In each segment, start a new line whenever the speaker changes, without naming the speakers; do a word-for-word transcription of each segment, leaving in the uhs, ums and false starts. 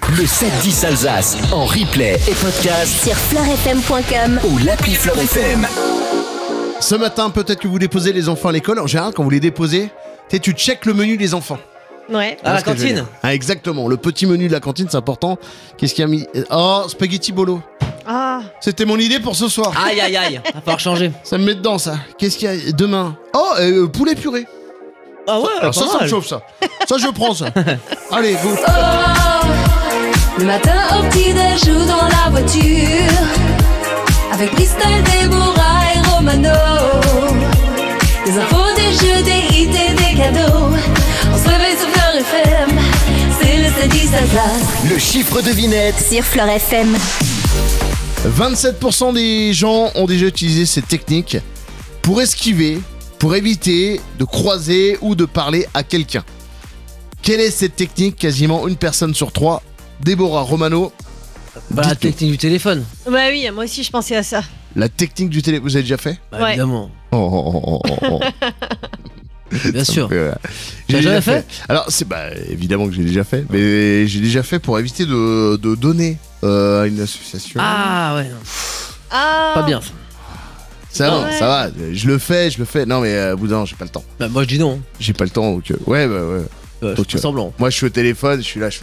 Le sept dix Alsace en replay et podcast
sur fleur f m point com
ou l'appli Fleur F M.
Ce matin, peut-être que vous déposez les enfants à l'école. En général, quand vous les déposez, tu checkes le menu des enfants.
Ouais.
À la cantine.
Ah, exactement, le petit menu de la cantine, c'est important. Qu'est-ce qu'il y a mis? Oh, spaghetti bolo.
Ah.
C'était mon idée pour ce soir.
Aïe aïe aïe, va falloir changer.
Ça me met dedans, ça. Qu'est-ce qu'il y a demain? Oh, euh, poulet purée.
Ah ouais,
Alors, ça, ça me chauffe, ça. Ça, je prends, ça. Allez, go.
Oh, le matin au petit-déj ou dans la voiture, avec Christelle, Déborah et Romano. Des infos, des jeux, des hits et des cadeaux. On se réveille sur Fleur F M, c'est le sept dix Alsace.
Le chiffre devinette
sur fleur f m.
vingt-sept pour cent des gens ont déjà utilisé cette technique pour esquiver, pour éviter de croiser ou de parler à quelqu'un. Quelle est cette technique? Quasiment une personne sur trois. Déborah, Romano.
Bah, la
dites-nous.
technique du téléphone.
Bah oui, moi aussi je pensais à ça.
La technique du télé, vous avez déjà fait?
Bah,
Ouais.
évidemment.
Oh, oh, oh, oh, oh.
Bien sûr.
Euh,
Tu l'as
j'ai
jamais
déjà
fait
Alors, c'est bah évidemment que j'ai déjà fait, mais j'ai déjà fait pour éviter de, de donner euh, à une association.
Ah ouais, non.
Ah.
Pas bien ça.
Ça va,
ouais.
ça va. Je le fais, je le fais. Non, mais euh, au bout d'un moment, j'ai pas le temps.
Bah, moi je dis non.
J'ai pas le temps, donc euh, ouais, bah ouais.
Euh, je
Ok.
fais semblant.
Moi, je suis au téléphone, je suis là. Je...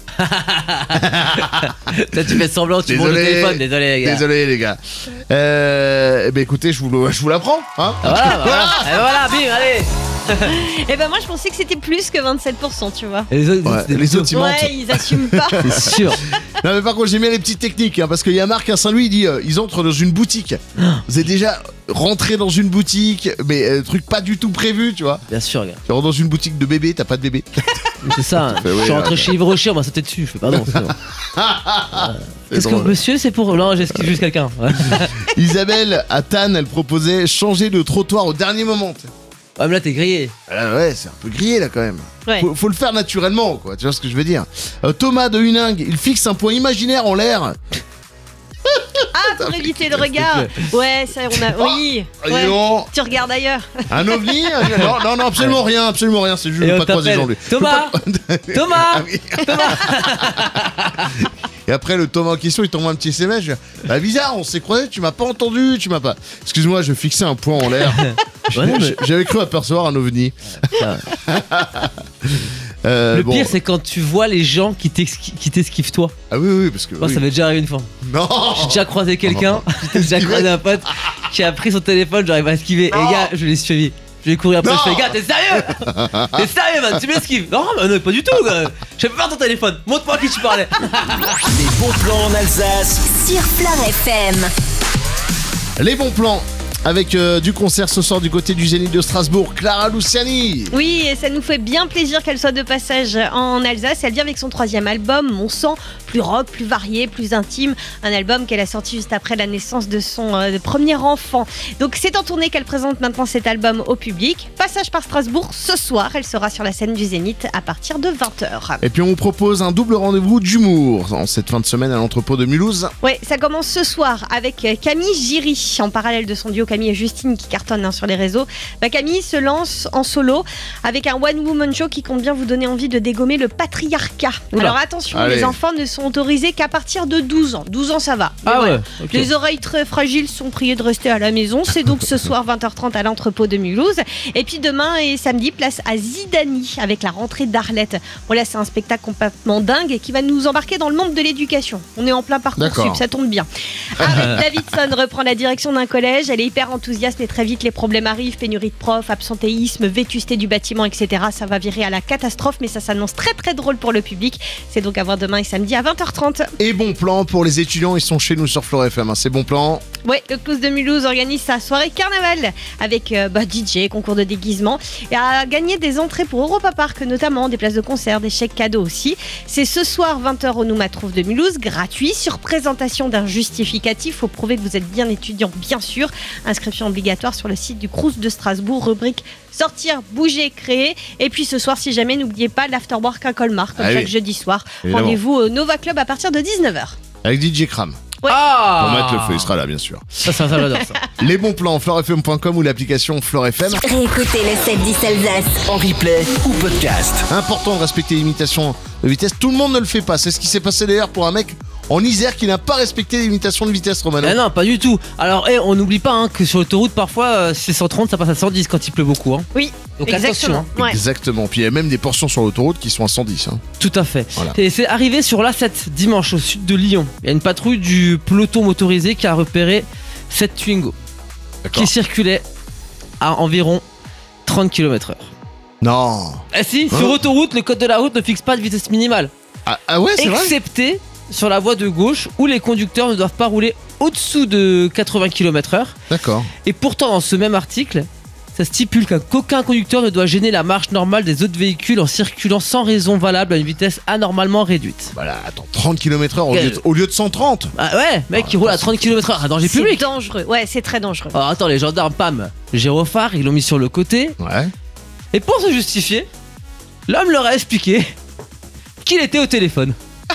Là tu fais semblant, tu montes le
Désolé.
téléphone. Désolé les gars.
Désolé les gars. Euh, eh ben écoutez, je vous, le- je vous l'apprends, hein.
Ah, voilà, bah, voilà. Et voilà, bim, allez.
Et ben moi je pensais que c'était plus que vingt-sept pour cent, tu vois.
Et les autres,
Ouais,
c'est des
les autres, ils mentent.
Ouais, ils assument pas.
C'est sûr.
Non mais par contre j'aime bien les petites techniques hein, parce qu'il y a Marc à Saint-Louis, il dit euh, ils entrent dans une boutique. Vous êtes déjà rentré dans une boutique, mais euh, truc pas du tout prévu, tu vois.
Bien sûr, gars.
Tu rentres dans une boutique de bébé, t'as pas de bébé.
C'est ça.
fait, ouais,
Je suis rentré
ouais.
chez Yves Rocher, on m'a sauté dessus. Je fais pardon. c'est bon. Qu'est-ce que
drôle.
monsieur, c'est pour. Non, j'esquive juste quelqu'un. Ouais,
Isabelle à Tannes, elle proposait changer de trottoir au dernier moment.
mais là t'es grillé.
Ah ouais, c'est un peu grillé là quand même.
Ouais.
Faut, faut le faire naturellement, quoi. Tu vois ce que je veux dire. Euh, Thomas de Huningue, il fixe un point imaginaire en l'air.
Ah, pour éviter le regard. Ouais, ça on a. Oui.
Ah, dis
Ouais.
donc,
Tu regardes ailleurs.
un ovni un- Non, non, non, absolument rien, absolument rien. C'est juste
Et
de
on
pas croiser les jambes.
t'appelle Thomas. Thomas.
Ah oui. Et après, le Thomas en question, il t'envoie un petit S M S. Je dis, bah, bizarre, on s'est croisés, tu m'as pas entendu, tu m'as pas. Excuse-moi, je fixais un point en l'air.
Ouais, non, mais-
J'avais cru apercevoir un ovni. Euh,
Le
bon.
pire, c'est quand tu vois les gens qui t'esqui- qui t'esquivent toi.
Ah oui, oui, parce que.
Moi,
oui.
ça m'est déjà arrivé une fois.
Non.
J'ai déjà croisé quelqu'un, j'ai déjà croisé un pote qui a pris son téléphone, j'arrive à esquiver. Et
Non.
gars, je l'ai suivi. Je vais courir après,
Non.
je fais, gars, t'es sérieux? T'es sérieux, man? Tu m'esquives? Non, mais non, pas du tout, gars. Je fais pas ton téléphone. Montre-moi à qui tu parlais.
Les bons plans en Alsace
Sur fleur f m.
Les bons plans. Avec euh, du concert ce soir du côté du Zénith de Strasbourg, Clara Luciani.
Oui, et ça nous fait bien plaisir qu'elle soit de passage en Alsace. Elle vient avec son troisième album, Mon sang, plus rock, plus varié, plus intime. Un album qu'elle a sorti juste après la naissance de son euh, premier enfant. Donc c'est en tournée qu'elle présente maintenant cet album au public. Passage par Strasbourg ce soir. Elle sera sur la scène du Zénith à partir de vingt heures.
Et puis on vous propose un double rendez-vous d'humour en cette fin de semaine à l'entrepôt de Mulhouse.
Ouais, ça commence ce soir avec euh, Camille Giry, en parallèle de son duo Camille et Justine qui cartonne hein, sur les réseaux. Bah, Camille se lance en solo avec un one-woman show qui compte bien vous donner envie de dégommer le patriarcat.
Oula.
Alors attention,
Allez.
les enfants ne sont autorisés qu'à partir de douze ans. douze ans, ça va. Mais
Ah
voilà.
ouais, ok.
Les oreilles très fragiles sont priées de rester à la maison. C'est donc ce soir vingt heures trente à l'entrepôt de Mulhouse. Et puis demain et samedi, place à Zidani avec la rentrée d'Arlette. Voilà, c'est un spectacle complètement dingue et qui va nous embarquer dans le monde de l'éducation. On est en plein Parcoursup,
D'accord.
ça tombe bien. Arlette Davidson reprend la direction d'un collège. Elle est hyper enthousiaste et très vite les problèmes arrivent. Pénurie de profs, absentéisme, vétusté du bâtiment, et cetera. Ça va virer à la catastrophe, mais ça s'annonce très très drôle pour le public. C'est donc à voir demain et samedi à vingt heures trente.
Et bon plan pour les étudiants, ils sont chez nous sur Fleur F M. Hein. C'est bon plan.
Ouais, le Clous de Mulhouse organise sa soirée carnaval avec euh, bah, D J, concours de déguisement et a gagné des entrées pour Europa Park notamment, des places de concert, des chèques cadeaux aussi. C'est ce soir vingt heures au Nouma Trouve de Mulhouse, gratuit, sur présentation d'un justificatif. Faut prouver que vous êtes bien étudiant, bien sûr. Inscription obligatoire sur le site du Crous de Strasbourg, rubrique sortir, bouger, créer. Et puis ce soir, si jamais, n'oubliez pas l'afterwork à Colmar, comme
Ah
chaque
oui.
jeudi soir.
Évidemment.
Rendez-vous au Nova Club à partir de dix-neuf heures.
Avec D J Kram.
Ouais.
Ah
Pour mettre le feu, il sera là, bien sûr.
Ça, ça, ça, j'adore ça.
Les bons plans, flore f m point com ou l'application Flore F M.
Réécoutez le sept dix Alsace.
En replay ou podcast.
Important de respecter les limitations de vitesse. Tout le monde ne le fait pas. C'est ce qui s'est passé d'ailleurs pour un mec en Isère qui n'a pas respecté les limitations de vitesse, Romano.
Eh non, pas du tout. Alors, eh, on n'oublie pas hein, que sur l'autoroute, parfois, euh, c'est cent trente, ça passe à cent dix quand il pleut beaucoup. Hein.
Oui,
Donc
exactement.
attention.
Ouais.
Exactement. Puis il y a même des portions sur l'autoroute qui sont à cent dix. Hein.
Tout à fait.
Voilà.
Et c'est arrivé sur l'A sept dimanche au sud de Lyon. Il y a une patrouille du peloton motorisé qui a repéré sept Twingo
D'accord.
qui circulaient à environ trente kilomètres heure.
Non.
Eh si,
Hein
sur autoroute, le code de la route ne fixe pas de vitesse minimale.
Ah, ah ouais, c'est vrai.
Excepté sur la voie de gauche où les conducteurs ne doivent pas rouler au-dessous de quatre-vingts kilomètres heure.
D'accord.
Et pourtant, dans ce même article, ça stipule qu'aucun conducteur ne doit gêner la marche normale des autres véhicules en circulant sans raison valable à une vitesse anormalement réduite.
Voilà, attends, trente kilomètres heure au,
Quel-
lieu de- au lieu de cent trente.
Ah ouais, mec,
Ah,
il roule à
c'est-
trente kilomètres heure à danger
C'est
public.
dangereux. Ouais, c'est très dangereux.
Alors attends, les gendarmes, pam, gyrophare, ils l'ont mis sur le côté.
Ouais.
Et pour se justifier, l'homme leur a expliqué qu'il était au téléphone.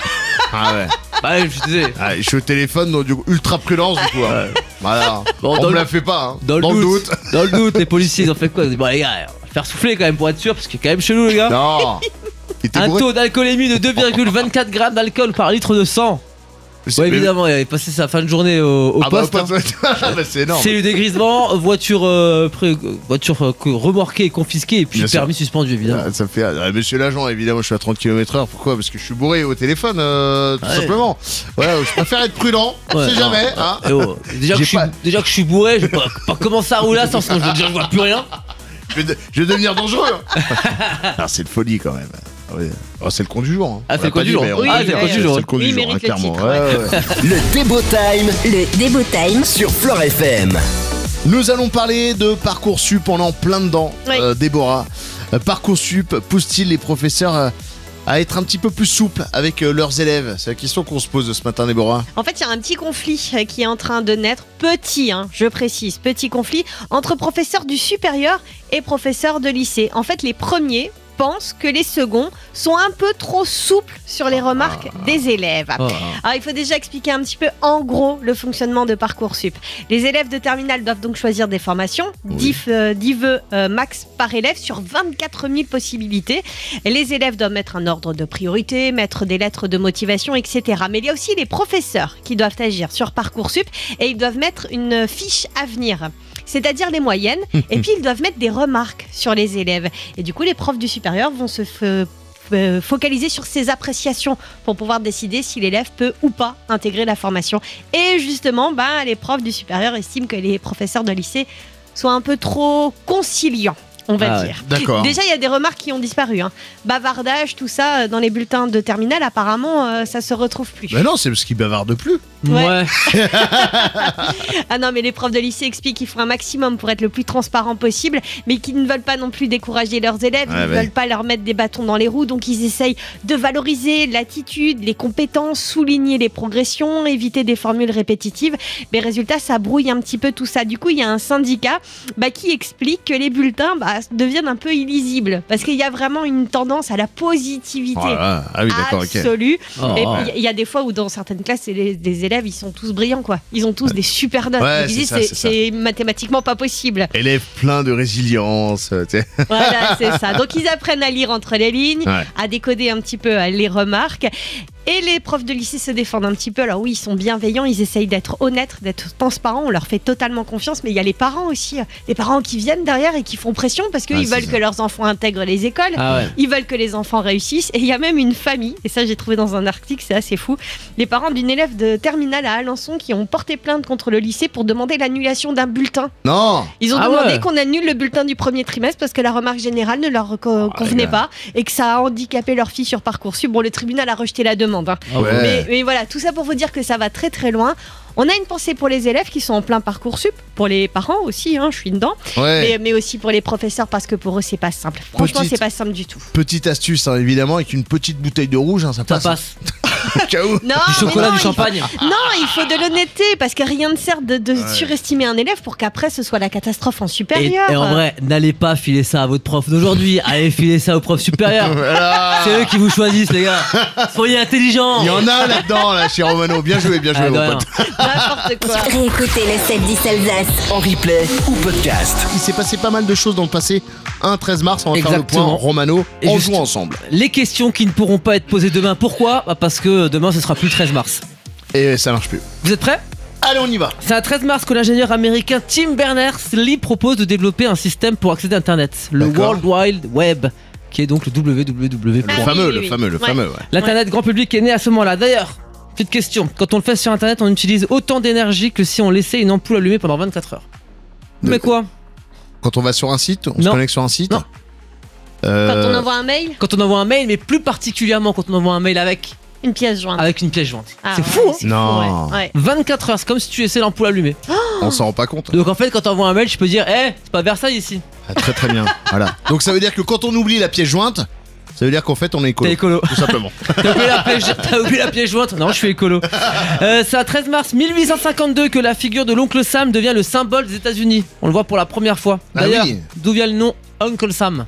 Ah ouais.
Bah, je suis désolé.
Ah, je suis au téléphone, donc du coup, ultra prudence du coup. hein. Voilà.
Bon,
On
dans
me
le-
la fait pas. Hein.
Dans le, doute, dans le doute, les policiers ils ont fait quoi? Ils ont dit, bon les gars, on va faire souffler quand même pour être sûr, parce que c'est quand même chelou les gars.
Non. Il était
Un
bourré.
taux d'alcoolémie de deux virgule vingt-quatre grammes d'alcool par litre de sang.
C'est-
Ouais,
mais-
évidemment, il avait passé sa fin de journée au, au
Ah bah,
poste.
au
hein.
poste, ouais. Ah bah, c'est énorme.
C'est eu dégrisement, voiture, euh, pré- voiture euh, que- remorquée et confisquée, et puis
Bien sûr.
permis suspendu évidemment.
Ah, ça fait. Ah, monsieur l'agent, évidemment, je suis à trente kilomètres heure. Pourquoi? Parce que je suis bourré au téléphone, euh, tout
Ouais.
simplement. Voilà, je préfère être prudent. On
Ouais,
sait
non.
jamais. Hein.
Eh oh, déjà, que
J'ai
je suis,
pas-
déjà que je suis bourré, je vais pas, pas commencer à rouler à ça, sinon je, déjà, je vois plus rien.
Je, vais de- je vais devenir dangereux. Ah, c'est de folie quand même. Ah ouais. Oh, c'est le con du jour. Hein.
Ah,
On
c'est
l'a
le con
pas
du
dit,
jour.
mais on-
Oui,
Ah,
c'est le
ouais,
con du
c'est
jour.
le con
Oui,
du
il
jour,
mérite
hein,
le
clairement.
titre,
Ouais, ouais, ouais.
Le Débo Time
Le Débo Time.
sur Flore F M.
Nous allons parler de Parcoursup, on est en plein dedans,
Oui.
euh, Déborah. Euh, Parcoursup pousse-t-il les professeurs euh, à être un petit peu plus souples avec euh, leurs élèves? C'est la question qu'on se pose ce matin, Déborah.
En fait, il y a un petit conflit euh, qui est en train de naître. Petit, hein, je précise, petit conflit entre professeurs du supérieur et professeurs de lycée. En fait, les premiers pensent que les seconds sont un peu trop souples sur les remarques des élèves.
Oh,
Alors, il faut déjà expliquer un petit peu en gros le fonctionnement de Parcoursup. Les élèves de terminale doivent donc choisir des formations,
Oui.
dix, euh, dix vœux euh, max par élève sur vingt-quatre mille possibilités. Et les élèves doivent mettre un ordre de priorité, mettre des lettres de motivation, et cetera. Mais il y a aussi les professeurs qui doivent agir sur Parcoursup et ils doivent mettre une fiche à venir. C'est-à-dire les moyennes, et puis ils doivent mettre des remarques sur les élèves. Et du coup, les profs du supérieur vont se f- f- focaliser sur ces appréciations pour pouvoir décider si l'élève peut ou pas intégrer la formation. Et justement, ben, les profs du supérieur estiment que les professeurs de lycée sont un peu trop conciliants, on va
Ah ouais,
dire.
d'accord.
Déjà, il y a des remarques qui ont disparu. Hein. Bavardage, tout ça, euh, dans les bulletins de terminale, apparemment, euh, ça se retrouve plus.
Mais non, c'est parce qu'ils bavardent plus.
Ouais.
Ouais.
Ah non, mais les profs de lycée expliquent qu'ils font un maximum pour être le plus transparent possible, mais qu'ils ne veulent pas non plus décourager leurs élèves,
Ouais,
ils ne
ouais.
veulent pas leur mettre des bâtons dans les roues, donc ils essayent de valoriser l'attitude, les compétences, souligner les progressions, éviter des formules répétitives. Mais résultat, ça brouille un petit peu tout ça. Du coup, il y a un syndicat bah, qui explique que les bulletins bah, deviennent un peu illisibles, parce qu'il y a vraiment une tendance à la positivité.
Oh là là. Ah oui, d'accord, ok.
Absolue.
Oh.
Et puis, il y a des fois où dans certaines classes, c'est les, des élèves, ils sont tous brillants, quoi. Ils ont tous des super notes.
Ouais,
Ils
c'est
disent,
ça,
c'est
c'est ça.
c'est mathématiquement pas possible.
Élève plein de résilience. euh, tu sais.
Voilà, c'est ça. Donc ils apprennent à lire entre les lignes,
Ouais.
à décoder un petit peu euh, les remarques. Et les profs de lycée se défendent un petit peu. Alors oui, ils sont bienveillants, ils essayent d'être honnêtes, d'être transparents, on leur fait totalement confiance. Mais il y a les parents aussi, euh, les parents qui viennent derrière et qui font pression parce qu'ils
Ouais, c'est
veulent
ça.
que leurs enfants intègrent les écoles.
Ah ouais.
Ils veulent que les enfants réussissent. Et il y a même une famille, et ça j'ai trouvé dans un article, c'est assez fou, les parents d'une élève de terminale à Alençon qui ont porté plainte contre le lycée pour demander l'annulation d'un bulletin.
Non.
Ils ont
Ah
demandé
ouais.
qu'on annule le bulletin du premier trimestre parce que la remarque générale ne leur co-
Oh,
convenait
les gars.
pas et que ça a handicapé leur fille sur Parcoursup. Bon, le tribunal a rejeté la demande. hein.
Ah
Ouais.
ouais.
Mais, mais voilà, tout ça pour vous dire que ça va très très loin. On a une pensée pour les élèves qui sont en plein Parcoursup, pour les parents aussi, hein, je suis dedans,
Ouais.
mais, mais aussi pour les professeurs parce que pour eux c'est pas simple. Franchement,
Petite-
c'est pas simple du tout.
Petite astuce, hein, évidemment, avec une petite bouteille de rouge, hein, ça
Ça
passe.
passe.
Au cas où.
Non,
Du chocolat,
mais non,
du champagne.
il faut- Non, il faut de l'honnêteté parce que rien ne sert de, de surestimer un élève pour qu'après ce soit la catastrophe en
Et,
supérieur.
et en vrai, n'allez pas filer ça à votre prof d'aujourd'hui, allez filer ça au prof supérieur.
Voilà.
C'est eux qui vous choisissent, les gars. Soyez intelligents.
Il y en a là-dedans, là, chez Romano. Bien joué, bien joué,
Ah, de
mon
rien.
pote.
N'importe quoi.
Réécoutez le sept dix Alsace.
En replay ou podcast.
Il s'est passé pas mal de choses dans le passé. Un treize mars, on va faire le
Exactement.
point. Romano,
Et
on
juste-
joue ensemble.
Les questions qui ne pourront pas être posées demain. Pourquoi Bah parce que demain ce sera plus le treize mars.
Et ça marche plus.
Vous êtes prêts?
Allez, on y va.
C'est un treize mars que l'ingénieur américain Tim Berners-Lee propose de développer un système pour accéder à Internet, le
D'accord.
World Wide Web, qui est donc le W W W.
Le
Ah oui,
fameux,
oui,
le
oui.
fameux, le
Ouais.
fameux, ouais.
L'Internet grand public est né à ce moment-là. D'ailleurs, petite question, quand on le fait sur Internet, on utilise autant d'énergie que si on laissait une ampoule allumée pendant vingt-quatre heures. Mais quoi?
Quand on va sur un site, on se
Non.
connecte sur un site.
Non.
Euh,
Quand on envoie un mail,
Quand on envoie un mail, mais plus particulièrement quand on envoie un mail avec,
une pièce jointe.
avec une pièce jointe.
Ah,
C'est
ouais,
fou, hein?
c'est
Non.
ouais. Ouais.
vingt-quatre heures, c'est comme si tu laissais l'ampoule allumée.
On s'en rend pas compte.
Donc en fait, quand t'envoies un mail, je peux dire, eh, c'est pas Versailles ici.
Ah, très très bien. Voilà. Donc ça veut dire que quand on oublie la pièce jointe, ça veut dire qu'en fait on est écolo.
T'es écolo.
Tout simplement.
T'as oublié, la pièce, t'as oublié la pièce jointe? Non, je suis écolo. Euh, c'est à treize mars mille huit cent cinquante-deux que la figure de l'oncle Sam devient le symbole des États-Unis. On le voit pour la première fois.
Ah
D'ailleurs,
oui.
d'où vient le nom Uncle Sam?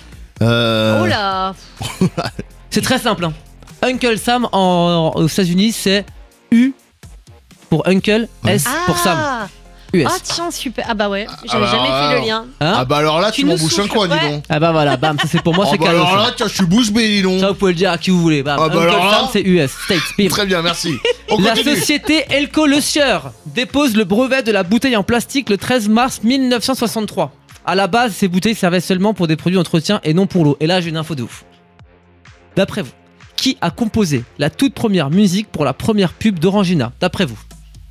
Euh,
Oh là.
C'est très simple. Hein. Uncle Sam en, aux États-Unis, c'est U pour Uncle, S pour Sam.
Ah.
U S.
Ah tiens, super. Ah bah ouais, j'avais
bah,
jamais fait
alors.
le lien.
Hein
Ah bah alors là tu,
Tu
m'en
nous
bouches un
souffles,
coin, dis
ouais.
donc.
Ah bah voilà, bam, ça c'est pour moi,
Ah
c'est
bah
cadeau.
alors
Ça.
là tiens, je suis bouche bée, dis donc.
Ça, vous pouvez le dire à qui vous voulez. Bam.
Ah bah
Uncle
alors là.
Sam, c'est U S. States. Bim.
Très bien, merci. On
La
continue.
société Elco Le Sieur dépose le brevet de la bouteille en plastique le treize mars mille neuf cent soixante-trois. À la base, ces bouteilles servaient seulement pour des produits d'entretien et non pour l'eau. Et là, j'ai une info de ouf. D'après vous, qui a composé la toute première musique pour la première pub d'Orangina? D'après vous,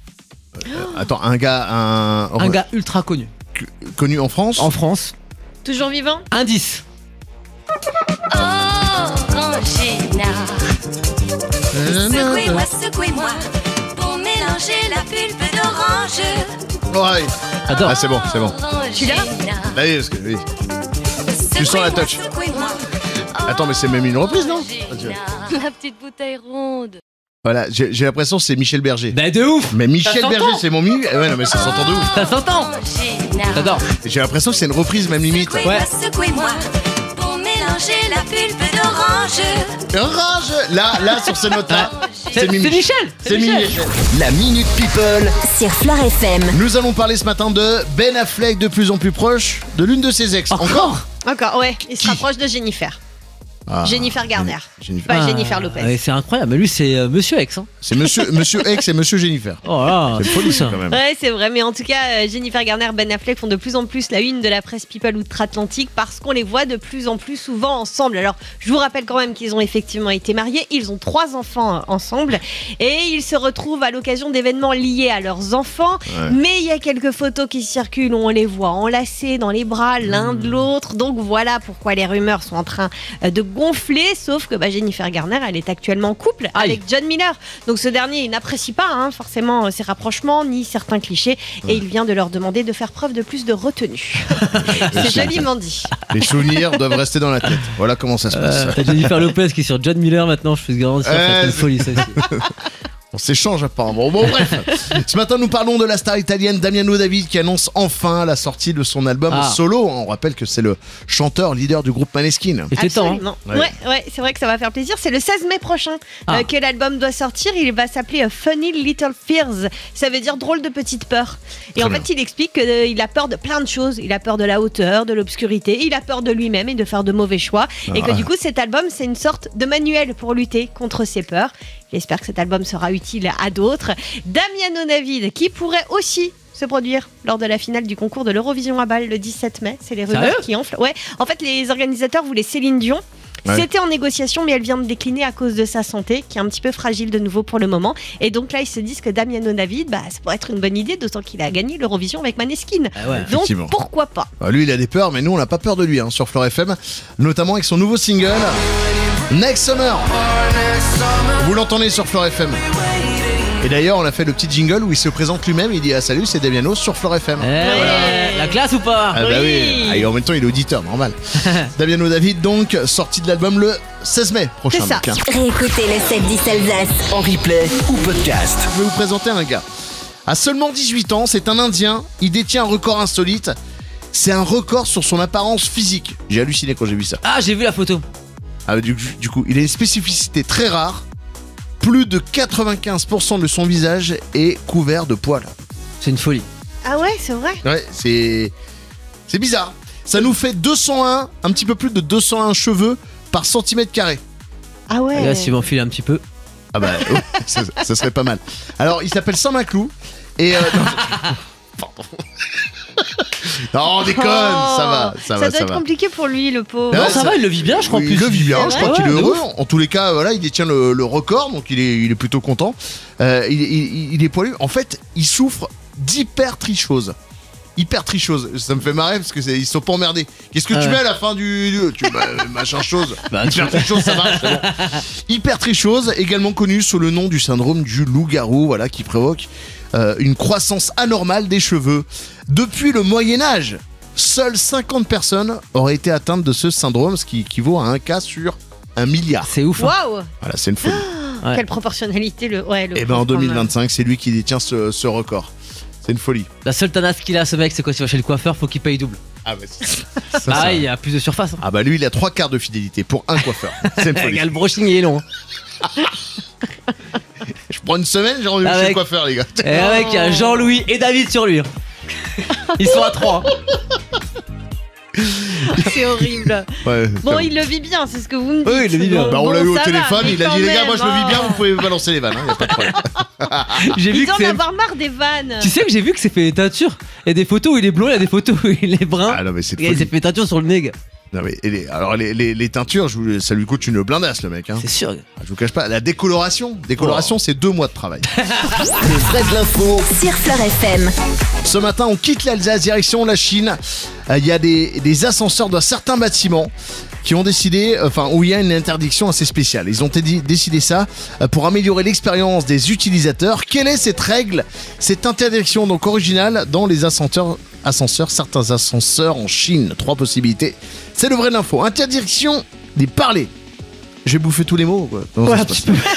Attends, un gars, un,
un gars ultra connu
connu en France.
en France.
Toujours vivant?
Indice.
Orangina. Secouez-moi, secouez-moi pour mélanger la pulpe d'orange.
Ouais.
Attends.
Ah c'est bon, c'est bon.
Tu l'as?
Là, oui, parce que, oui. Tu sens la touch. Attends, mais c'est même une reprise, non?
La petite bouteille ronde.
Voilà, j'ai j'ai l'impression que c'est Michel Berger.
Bah de ouf.
Mais Michel
s'entend.
Berger, c'est mon mimi. Ouais, non, mais ça s'entend de ouf.
Ça s'entend. J'adore.
J'ai l'impression que c'est une reprise, même limite.
Secouez-moi,
Ouais.
secouez-moi pour mélanger la pulpe d'orange.
Orange. Là, là, sur ces notes-là,
C'est
c'est Mimi.
c'est Michel.
C'est Mimi.
La Minute People.
Sur Flair F M.
Nous allons parler ce matin de Ben Affleck, de plus en plus proche de l'une de ses ex.
Encore.
Encore, ouais. Il se
Qui
rapproche de Jennifer.
Ah,
Jennifer Garner.
Jennifer.
Pas
Ah,
Jennifer Lopez.
ouais, c'est incroyable. Mais lui, c'est euh, Monsieur X. Hein.
C'est monsieur, monsieur ex et monsieur Jennifer.
Oh là,
C'est folie, ça, quand même.
Ouais, c'est vrai, mais en tout cas, euh, Jennifer Garner, Ben Affleck font de plus en plus la une de la presse People outre-Atlantique parce qu'on les voit de plus en plus souvent ensemble. Alors, je vous rappelle quand même qu'ils ont effectivement été mariés, ils ont trois enfants euh, ensemble et ils se retrouvent à l'occasion d'événements liés à leurs enfants.
Ouais.
Mais il y a quelques photos qui circulent où on les voit enlacés dans les bras l'un de l'autre. Donc voilà pourquoi les rumeurs sont en train euh, de gonfler. Sauf que bah, Jennifer Garner, elle est actuellement en couple
Aïe.
avec John Miller. Donc ce dernier, il n'apprécie pas hein, forcément euh, ces rapprochements ni certains clichés. Et il vient de leur demander de faire preuve de plus de retenue. C'est joliment dit.
Les souvenirs doivent rester dans la tête. Voilà comment ça se passe.
Euh, T'as Jennifer Lopez qui est sur John Miller maintenant. Je fais ce garantir.
Euh,
C'est une
c'est-
folie ça aussi.
On s'échange apparemment. Bon, bref. Ce matin, nous parlons de la star italienne Damiano David qui annonce enfin la sortie de son album
Ah.
solo. On rappelle que c'est le chanteur leader du groupe Maneskin.
Il était temps. Hein.
Absolument.
Ouais.
Ouais, ouais, c'est vrai que ça va faire plaisir. C'est le seize mai prochain
Ah.
euh, que l'album doit sortir. Il va s'appeler euh, Funny Little Fears. Ça veut dire drôle de petite peur. Et
Très
en
bien.
fait, il explique qu'il a peur de plein de choses. Il a peur de la hauteur, de l'obscurité. Il a peur de lui-même et de faire de mauvais choix. Et que
Ah.
du coup, cet album, c'est une sorte de manuel pour lutter contre ses peurs. J'espère que cet album sera utile à d'autres. Damiano David, qui pourrait aussi se produire lors de la finale du concours de l'Eurovision à Bâle le dix-sept mai. C'est les rumeurs
Sérieux
qui enflent. Ouais, en fait, les organisateurs voulaient Céline Dion.
Ouais.
C'était en négociation, mais elle vient de décliner à cause de sa santé, qui est un petit peu fragile de nouveau pour le moment. Et donc là, ils se disent que Damiano David, bah, ça pourrait être une bonne idée, d'autant qu'il a gagné l'Eurovision avec Maneskin.
Ah ouais.
Donc
Effectivement.
pourquoi pas?
Ah, lui, il a des peurs, mais nous, on n'a pas peur de lui hein, sur Flair F M. Notamment avec son nouveau single, Next Summer. Vous l'entendez sur Flair F M. Et d'ailleurs, on a fait le petit jingle où il se présente lui-même. Il dit ah, salut, c'est Damiano sur Flore F M.
Eh ouais. La classe ou pas?
Ah bah oui.
Oui.
Ah, et en même temps, il est auditeur, normal. Damiano David, donc, sorti de l'album le seize mai prochain.
C'est ça.
donc, hein.
Réécoutez le sept dix Alsace.
En replay ou podcast.
Je vais vous présenter un gars. À seulement dix-huit ans, c'est un Indien. Il détient un record insolite. C'est un record sur son apparence physique. J'ai halluciné quand j'ai vu ça.
Ah, j'ai vu la photo.
Ah, du, du coup, il a une spécificité très rare. Plus de quatre-vingt-quinze pour cent de son visage est couvert de poils.
C'est une folie.
Ah ouais, c'est vrai.
Ouais, c'est c'est bizarre. Ça nous fait deux cent un, un petit peu plus de deux cent un cheveux par centimètre carré.
Ah ouais.
Là, si tu m'enfiles un petit peu.
Ah bah, oh, ça, ça serait pas mal. Alors, il s'appelle Sam Maclou et euh, non, pardon. Non, on déconne,
Oh,
ça va, ça,
Ça
va,
doit
ça
être
va.
compliqué pour lui, le pauvre.
Ouais,
Non, ça
ça-
va, il le vit bien, je crois. en
Il
plus.
le vit bien,
C'est
je crois
vrai,
qu'il est
ouais, de
heureux.
ouf.
En tous les cas, voilà, il détient le, le record, donc il est, il est plutôt content. Euh, il, il- il est poilu. En fait, il souffre d'hypertrichose. Hypertrichose, ça me fait marrer parce que c'est- ils sont pas emmerdés. Qu'est-ce que
Ah
tu
ouais.
mets à la fin du, du- tu bah, machin chose.
Bah, tu-
Hypertrichose, ça marche. c'est bon. Hypertrichose, également connu sous le nom du syndrome du loup-garou, voilà, qui provoque euh, une croissance anormale des cheveux. Depuis le Moyen Âge, seules cinquante personnes auraient été atteintes de ce syndrome, ce qui équivaut à un cas sur un milliard.
C'est ouf. hein.
Waouh.
Voilà, c'est une folie.
Ouais.
Quelle proportionnalité le. Ouais, le
Et ben en
pauvre, quand même.
deux mille vingt-cinq, c'est lui qui détient ce, ce record. C'est une folie.
La seule tanasse qu'il a, ce mec, c'est quand il va chez le coiffeur, faut qu'il paye double.
Ah bah, c'est- ça,
Bah,
ça-
il y a plus de surface. Hein.
ah bah lui, il a trois quarts de fidélité pour un coiffeur. C'est une folie.
Regarde, le brushing, il est long.
Je prends une semaine, j'ai rendu chez
Avec-
le coiffeur, les gars.
Et avec, il y a Jean-Louis et David sur lui. Ils sont à trois.
C'est horrible.
Ouais,
Bon,
ça-
il le vit bien, c'est ce que vous me dites.
Oui, il le vit bien.
Bon,
Bah, on l'a
bon,
eu au
ça
téléphone,
va, mais
il a
quand
dit les gars,
même,
moi je le vis bien,
hein.
vous pouvez balancer les vannes, hein, y a pas de problème.
J'ai vu
Il
que
doit en
c'est.
avoir marre des vannes.
Tu sais que j'ai vu que c'est fait des teintures. Il y a des photos où il est blond, il y a des photos où il est brun.
Ah non mais c'est de
Et il s'est
folie.
fait teinture sur le nez, gars.
Non, mais, et les- alors les, les- les teintures, je vous- ça lui coûte une blindasse le mec. Hein.
C'est sûr.
Ah, je vous cache pas, la décoloration, décoloration
Oh.
c'est deux mois de travail.
Le vrai de l'info
Sur Fleur F M.
Ce matin, on quitte l'Alsace, direction la Chine. Euh, Il y a des, des ascenseurs d'un certain bâtiment qui ont décidé, enfin, où il y a une interdiction assez spéciale. Ils ont dédi- décidé ça euh, pour améliorer l'expérience des utilisateurs. Quelle est cette règle, cette interdiction donc originale dans les ascenseurs, ascenseurs, certains ascenseurs en Chine? Trois possibilités. C'est le vrai de l'info. Interdiction des parler. J'ai bouffé tous les mots. Quoi. Comment
Ouais,
ça
un
se
petit
passe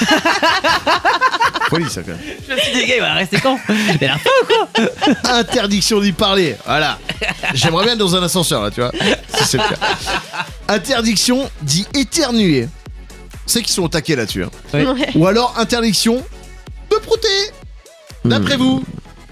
Folie ça quand même.
Je me suis dit, gars, il va rester quand Mais la fin ou quoi
Interdiction d'y parler, voilà. J'aimerais bien être dans un ascenseur là, tu vois. Si c'est le cas. Interdiction d'y éternuer. C'est qu'ils sont au taquet là-dessus. hein.
Ouais.
Ouais.
Ou alors interdiction de prouter. D'après vous,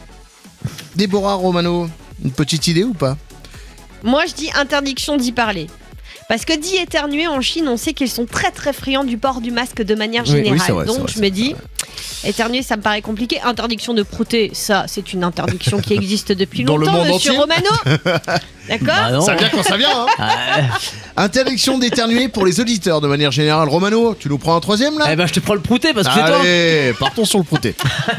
Déborah Romano, une petite idée ou pas?
Moi, je dis interdiction d'y parler. Parce que d'y éternuer en Chine, on sait qu'ils sont très très friands du port du masque de manière
Oui, oui,
générale.
c'est vrai, c'est
Donc
vrai,
je me dis, éternuer, ça me paraît compliqué. Interdiction de prouter, ça, c'est une interdiction qui existe depuis
Dans le
longtemps,
monde
monsieur
entier
Romano. D'accord
Bah non.
Ça vient quand ça vient. Hein.
Ah,
Interdiction d'éternuer pour les auditeurs de manière générale. Romano, tu nous prends un troisième là?
Eh ben, je te prends le prouté parce que c'est toi.
Allez, partons sur le prouté.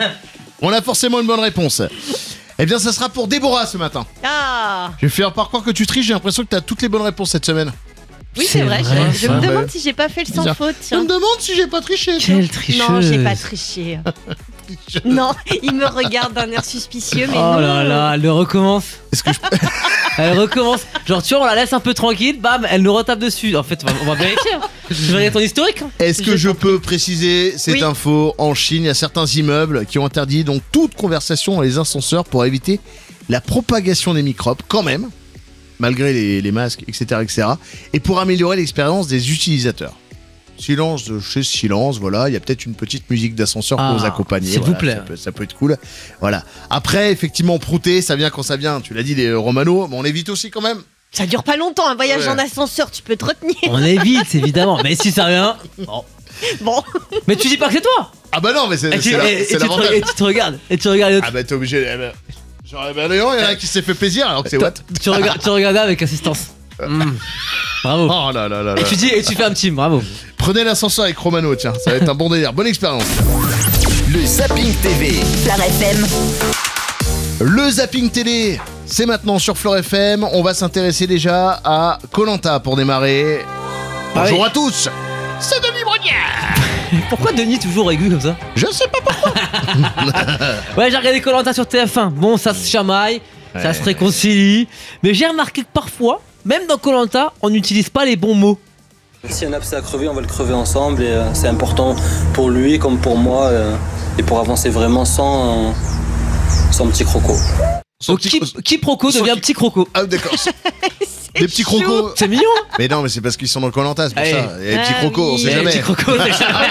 On a forcément une bonne réponse. Eh bien, ça sera pour Déborah ce matin.
Ah
Je vais faire par croire que tu triches, j'ai l'impression que tu as toutes les bonnes réponses cette semaine.
oui, c'est
C'est
vrai.
vrai,
je je
ça.
me
Ouais.
demande si j'ai pas fait le sans
Bizarre.
faute.
Je
tiens.
me demande si j'ai pas triché.
Quelle tricheuse.
Non, j'ai pas triché. Non, il me regarde d'un air suspicieux, mais
Oh
non.
là là, elle le recommence.
Est-ce que je...
Elle recommence. Genre, tu vois, on la laisse un peu tranquille, bam, elle nous retape dessus. En fait, on va, on va vérifier. hein. Je vais regarder ton historique. hein.
Est-ce que
Je
je peux préciser cette
Oui.
info? En Chine, il y a certains immeubles qui ont interdit donc toute conversation dans les ascenseurs pour éviter la propagation des microbes, quand même, malgré les, les masques, et cetera, et cetera, et pour améliorer l'expérience des utilisateurs. Silence de chez silence, voilà, il y a peut-être une petite musique d'ascenseur pour
Ah,
vous accompagner.
s'il
voilà,
vous plaît.
Ça peut, ça peut être cool. Voilà. Après, effectivement, prouter, ça vient quand ça vient. Tu l'as dit, les Romano, mais on évite aussi quand même.
Ça dure pas longtemps, un voyage
Ouais.
en ascenseur, tu peux te retenir.
On évite, évidemment. Mais si ça vient. Bon.
Bon,
Mais tu dis pas que c'est toi.
Ah bah non, mais c'est
Et tu,
c'est la-
et- et
c'est
tu te,
l'avantage.
et tu te regardes. Et tu regardes l'autre.
Ah bah t'es obligé. eh ben, genre, eh ben, d'ailleurs, il y en a un qui s'est fait plaisir alors que c'est what?
tu, regardes, tu regardais avec assistance. Mm. Bravo.
Oh là là là là.
Et tu dis et tu fais un petit bravo.
Prenez l'ascenseur avec Romano, tiens, ça va être un bon délire, bonne expérience.
Le Zapping T V.
Fleur F M.
Le zapping télé, c'est maintenant sur Fleur F M. On va s'intéresser déjà à Koh Lanta pour démarrer.
Ah
Bonjour
oui.
à tous, c'est Denis Brognard.
Pourquoi Denis toujours aigu comme ça?
Je sais pas pourquoi.
Ouais, j'ai regardé Koh-Lanta sur T F un. Bon, ça se chamaille,
Ouais.
ça se réconcilie. Mais j'ai remarqué que parfois, même dans Koh-Lanta, on n'utilise pas les bons mots.
Si un abcès à crever, on va le crever ensemble et euh, c'est important pour lui comme pour moi euh, et pour avancer vraiment sans, euh, sans petit croco.
Son
Au
petit-
qui, quiproquo
son
devient
qui-
petit croco.
Ah d'accord. Des petits crocos.
C'est mignon.
Mais non, mais c'est parce qu'ils sont dans Koh-Lanta, c'est pour
Allez.
ça. Et les petits
Ah
crocos, on
oui.
sait
Eh,
jamais.
petit croco, c'est jamais.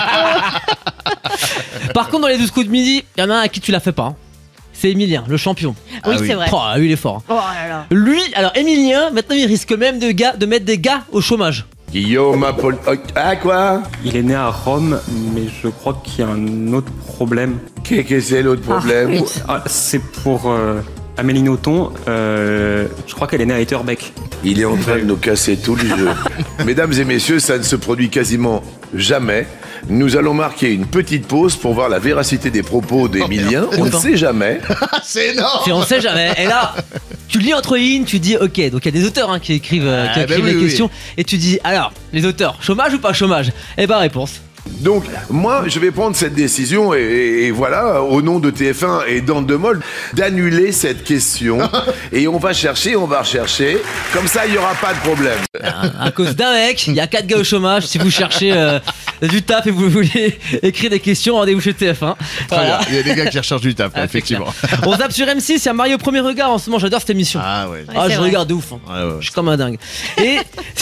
Par contre, dans les douze coups de midi, il y en a un à qui tu la fais pas. hein. C'est Emilien, le champion.
Oui,
Ah oui.
c'est vrai.
Oh, lui, il est fort. hein.
Oh là là.
Lui, alors Emilien, maintenant il risque même de, gars, de mettre des gars au chômage.
Guillaume Apol... oh, Ah quoi?
Il est né à Rome, mais je crois qu'il y a un autre problème.
Qu'est-ce que c'est l'autre problème?
Ah, c'est pour euh, Amélie Nothomb. Euh, je crois qu'elle est née à Etterbeek.
Il est en train de nous casser tout le jeu. Mesdames et messieurs, ça ne se produit quasiment jamais. Nous allons marquer une petite pause pour voir la véracité des propos d'Emilien. On ne sait jamais.
Ah, c'est énorme.
Si on sait jamais. Et là, tu lis entre les lignes, tu dis ok, donc il y a des auteurs hein, qui écrivent, euh, qui
Ah,
écrivent
bah
les
oui, oui.
questions, et tu dis alors, les auteurs, chômage ou pas chômage? Eh ben réponse.
Donc, moi, je vais prendre cette décision et, et- et voilà, au nom de T F un et d'Andemol, d'annuler cette question. Et on va chercher, on va rechercher. Comme ça, il n'y aura pas de problème.
À, à cause d'un mec, il y a quatre gars au chômage. Si vous cherchez euh, du taf et vous voulez écrire des questions, rendez-vous chez T F un.
Très
Voilà.
bien. Il y a des gars qui recherchent du taf,
Ah, c'est
effectivement.
On zappe sur M six, il y a Mario au premier regard en ce moment, j'adore cette émission.
Ah ouais.
Ah,
c'est
je
vrai.
regarde de ouf. hein.
Ouais, ouais,
Je suis comme un dingue. Et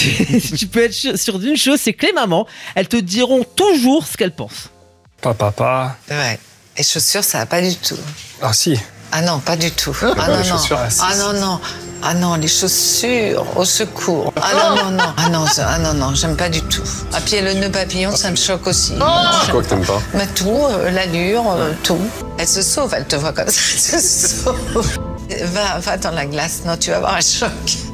si tu peux être sûr d'une chose, c'est que les mamans, elles te diront toujours ce qu'elles pensent.
Pas papa.
Ouais. Les chaussures, ça va pas du tout.
Ah si.
Ah non, pas du tout. Ah non,
les
non.
chaussures, ah, si,
Ah
si,
non, non. Ah non, les chaussures, au secours. Ah non, non, non. Ah non, ça- ah non, non, j'aime pas du tout. Ah, puis le nœud papillon, ça me choque aussi.
C'est quoi que t'aimes pas?
Mais tout, euh, l'allure, euh, tout. Elle se sauve, elle te voit comme ça, elle se sauve. Va, va dans la glace, non, tu vas avoir un choc.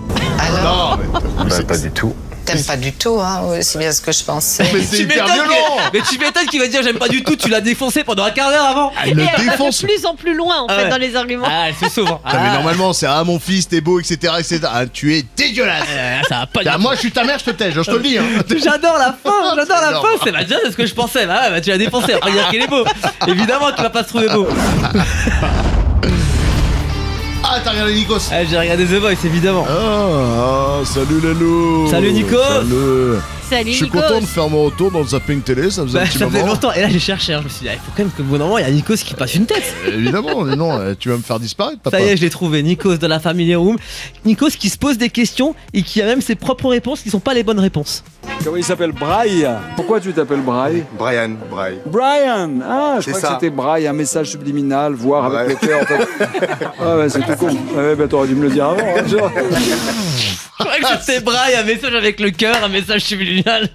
Alors,
Non, mais,
Bah, pas du tout.
t'aimes pas du tout, hein, oui, c'est bien ce que je pensais.
mais c'est
Tu
hyper
m'étonnes
violent.
que- Mais tu m'étonnes qu'il va dire j'aime pas du tout, tu l'as défoncé pendant un quart d'heure avant.
Elle le
Et elle va de
défonce.
plus en plus loin en
Ah
fait
ouais.
dans les arguments.
Ah, elle se sauve. hein.
Ah, mais
Ah,
normalement, c'est ah mon fils, t'es beau, et cetera, et cetera. Ah, tu es dégueulasse.
euh, ça va pas du
Ah,
tout.
moi, je suis ta mère, je te tais, je te le dis. Hein.
J'adore la fin, j'adore la
énorme.
fin, c'est bah, déjà c'est ce que je pensais. Bah ouais, bah tu l'as défoncé, après dire qu'il est beau. Évidemment qu'il va pas se trouver beau.
Ah, t'as regardé Nikos.
Ah, j'ai regardé The Voice évidemment.
Ah, ah, salut Lalo.
Salut, Nico.
Salut.
Salut
Je suis
Nikos.
content de faire mon retour dans le zapping télé, ça faisait
Bah,
un petit
ça faisait
moment.
longtemps. Et là j'ai cherché, hein. Je me suis dit, ah, il faut quand même que au bout d'un moment il y a Nikos qui passe une tête.
Évidemment, mais non, euh, tu vas me faire disparaître, papa.
Ça y est, je l'ai trouvé, Nikos de la Family Room. Nikos qui se pose des questions et qui a même ses propres réponses qui sont pas les bonnes réponses.
Comment il s'appelle? Braille. Pourquoi tu t'appelles Braille?
Brian, Brian.
Brian. Ah, je
C'est
crois
ça.
que c'était Braille, un message subliminal, voir
Ouais.
avec le cœur. En fait. Ah ouais, c'est tout con. Ouais, bah t'aurais dû me le dire avant. Hein, genre.
Je croyais que c'était Braille, un message avec le cœur, un message subliminal.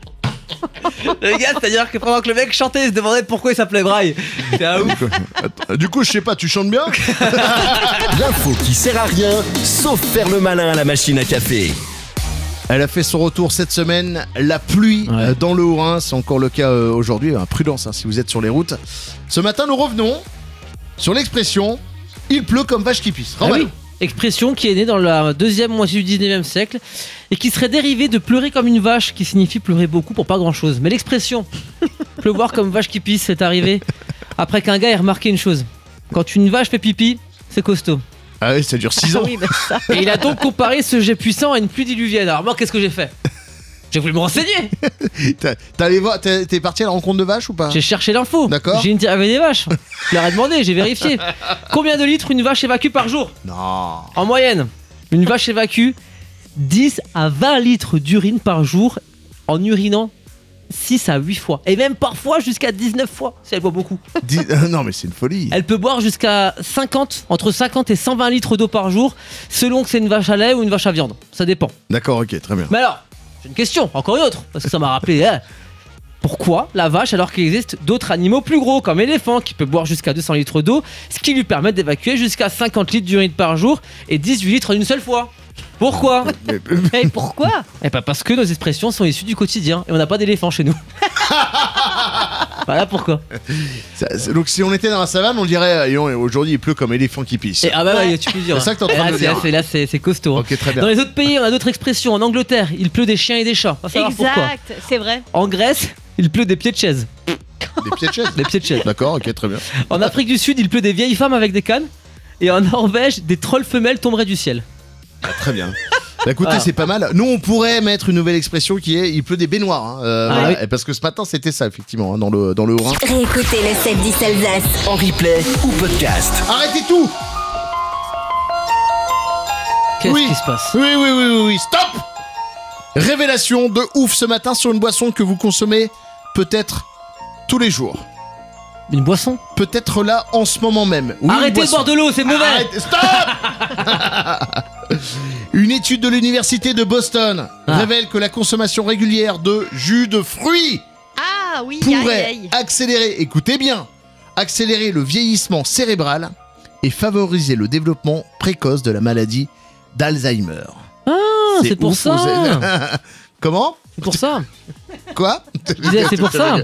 Le gars, c'est-à-dire que pendant que le mec chantait, il se demandait pourquoi il s'appelait Braille. C'est un ouf.
Attends, Du coup, je sais pas, tu chantes bien?
L'info qui sert à rien, sauf faire le malin à la machine à café.
Elle a fait son retour cette semaine. La pluie
Ouais.
euh, dans le Haut-Rhin, c'est encore le cas euh, aujourd'hui. Euh, prudence hein, si vous êtes sur les routes. Ce matin, nous revenons sur l'expression « il pleut comme vache qui pisse ».
Ah
Ramalo.
oui. Expression qui est née dans la deuxième moitié du dix-neuvième siècle et qui serait dérivée de pleurer comme une vache, qui signifie pleurer beaucoup pour pas grand chose. Mais l'expression pleuvoir comme vache qui pisse c'est arrivé après qu'un gars ait remarqué une chose. Quand une vache fait pipi, c'est costaud.
Ah oui, ça dure six ans.
Oui, bah, ça.
Et il a donc comparé ce jet puissant à une pluie diluvienne. Alors moi, qu'est-ce que j'ai fait? J'ai voulu me renseigner.
T'as- T'es allé voir- t'es t'es parti à la rencontre de vaches ou pas?
J'ai cherché l'info.
D'accord.
J'ai interviewé des vaches. Je leur ai demandé, j'ai vérifié. Combien de litres une vache évacue par jour?
Non.
En moyenne, une vache évacue dix à vingt litres d'urine par jour en urinant six à huit fois. Et même parfois jusqu'à dix-neuf fois si elle boit beaucoup.
Dis- euh, non, mais c'est une folie.
Elle peut boire jusqu'à cinquante, entre cinquante et cent vingt litres d'eau par jour, selon que c'est une vache à lait ou une vache à viande. Ça dépend.
D'accord, ok, très bien.
Mais alors, j'ai une question, encore une autre, parce que ça m'a rappelé. hein, pourquoi la vache alors qu'il existe d'autres animaux plus gros comme l'éléphant qui peut boire jusqu'à deux cents litres d'eau, ce qui lui permet d'évacuer jusqu'à cinquante litres d'urine par jour et dix-huit litres en une seule fois? Pourquoi?
Et pourquoi?
Eh ben parce que nos expressions sont issues du quotidien et on n'a pas d'éléphant chez nous. Voilà pourquoi.
Ça- c'est- donc si on était dans la savane, on dirait euh, Yon, aujourd'hui il pleut comme éléphant qui pisse.
Et, ah bah ouais, tu peux dire.
C'est ça que t'es en
Et
train
là,
de me
c'est-
dire.
là, c'est- Là, c'est c'est costaud. hein.
Ok, très bien.
Dans les autres pays, on a d'autres expressions. En Angleterre, il pleut des chiens et des chats. On va savoir pourquoi.
Exact, c'est vrai.
En Grèce, il pleut des pieds de chaise.
Des pieds de chaise.
Des pieds de chaise.
D'accord, ok, très bien.
En Afrique du Sud, il pleut des vieilles femmes avec des cannes. Et en Norvège, des trolls femelles tomberaient du ciel.
Ah, très bien. Bah, écoutez,
Ah.
c'est pas mal. Nous, on pourrait mettre une nouvelle expression qui est il pleut des baignoires. Hein. Euh,
Ah,
voilà.
oui.
Et parce que ce matin, c'était ça, effectivement, hein, dans le, dans le Haut-Rhin.
Réécoutez le sept dix Alsace.
En replay ou podcast.
Arrêtez tout.
Qu'est-ce
Oui.
qui se passe?
Oui, oui, oui, oui, oui. Stop. Révélation de ouf ce matin sur une boisson que vous consommez peut-être tous les jours.
Une boisson?
Peut-être là en ce moment même. Oui, une
Arrêtez de
boisson.
boire de l'eau, c'est mauvais!
Arrêtez- Stop. Une étude de l'université de Boston
Ah.
révèle que la consommation régulière de jus de fruits
Ah oui, aïe,
pourrait
aïe.
accélérer, écoutez bien, accélérer le vieillissement cérébral et favoriser le développement précoce de la maladie d'Alzheimer.
Ah, c'est pour
ouf,
ça!
vous- Comment?
C'est pour ça!
Quoi?
Je disais, c'est pour ça!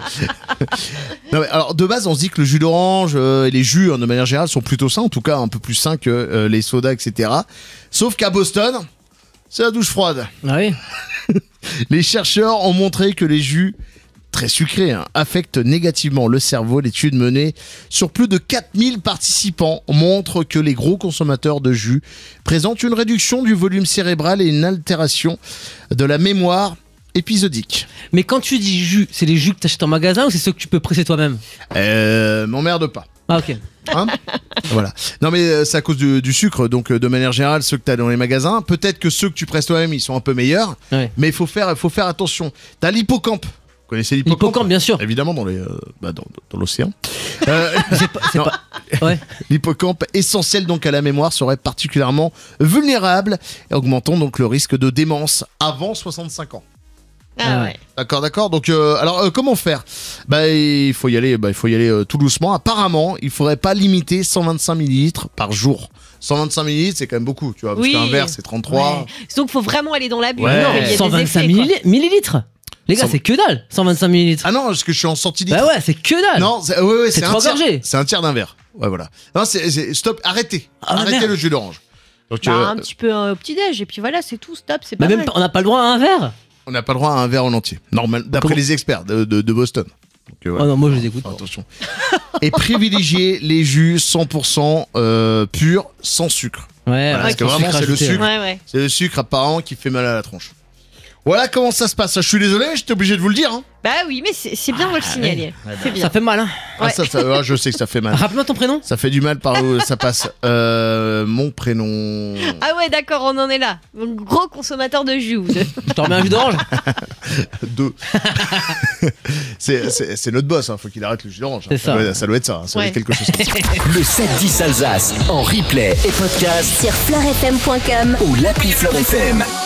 Non, mais alors de base on se dit que le jus d'orange euh, et les jus hein, de manière générale sont plutôt sains, en tout cas un peu plus sains que euh, les sodas, et cetera. Sauf qu'à Boston, c'est la douche froide.
Ah oui?
Les chercheurs ont montré que les jus très sucrés hein, affectent négativement le cerveau. L'étude menée sur plus de quatre mille participants montre que les gros consommateurs de jus présentent une réduction du volume cérébral et une altération de la mémoire épisodique.
Mais quand tu dis jus, c'est les jus que t'achètes en magasin ou c'est ceux que tu peux presser toi-même?
Euh, m'emmerde pas.
Ah ok.
Hein. Voilà. Non mais euh, c'est à cause du, du sucre, donc euh, de manière générale ceux que tu as dans les magasins, peut-être que ceux que tu presses toi-même ils sont un peu meilleurs,
Ouais.
mais il faut faire, faut faire attention. T'as l'hippocampe. Vous connaissez l'hippocampe?
L'hippocampe, bien sûr.
Évidemment dans les, euh, bah, dans, dans l'océan. Euh,
C'est pas. c'est
non.
pas- Ouais.
L'hippocampe, essentiel donc à la mémoire, serait particulièrement vulnérable, et augmentant donc le risque de démence avant soixante-cinq ans.
Ah
Ah
ouais.
D'accord, d'accord. Donc, euh, alors, euh, comment faire? Bah, il faut y aller, bah, il faut y aller euh, tout doucement. Apparemment, il faudrait pas limiter cent vingt-cinq millilitres par jour. cent vingt-cinq millilitres, c'est quand même beaucoup, tu vois, parce
Oui.
qu'un verre, c'est trente-trois.
Ouais. Donc faut vraiment aller dans la bulle.
Ouais.
non, mais il y a des
cent vingt-cinq
effets, quoi.
millili- millilitres. Les gars,
cent-
c'est que dalle. cent vingt-cinq millilitres.
Ah non, parce que je suis en centilitres.
Bah ouais, c'est que dalle.
Non, c'est, ouais, ouais,
C'est
c'est un
trois
tiers.
gorgées.
C'est un tiers d'un verre. Ouais, voilà. Non, c'est, c'est- stop, arrêtez.
Ah,
arrêtez
merde.
le jus d'orange. Donc,
Bah,
euh,
un petit peu euh, au petit-déj, et puis voilà, c'est tout, stop, c'est
Mais
pas
même,
mal.
pas- on n'a pas le droit à un verre.
on n'a pas le droit à un verre en entier. Normal, d'après
Comment
les experts de, de, de Boston. Donc, euh,
Oh
voilà.
non, moi je les écoute.
Faut attention. Et privilégier les jus cent pour cent euh, purs, sans sucre.
Ouais,
Voilà, parce que
sans
vraiment, c'est le
ajouté,
sucre.
ouais.
Ouais, ouais.
C'est le sucre apparent qui fait mal à la tronche. Voilà comment ça se passe. Je suis désolé, j'étais obligé de vous le dire. Hein.
Bah oui, mais c'est c'est bien de le signaler. C'est bien.
Ça fait mal, hein.
Ah,
Ouais.
ça, ça- ah, je sais que ça fait mal.
Rappelle-moi ton prénom.
Ça fait du mal par où ça passe. Euh, mon prénom.
Ah ouais, d'accord, on en est là. Donc, gros consommateur de jus. vous.
Je te remets un jus d'orange.
Deux. c'est, c'est, c'est notre boss, hein. Faut qu'il arrête le jus d'orange. hein.
C'est ça.
doit, ça doit être ça. hein. Ça doit
Ouais.
être quelque chose comme ça.
Le sept dix Alsace en replay et podcast
Sur fleurfm point com
ou l'appli Fleur F M.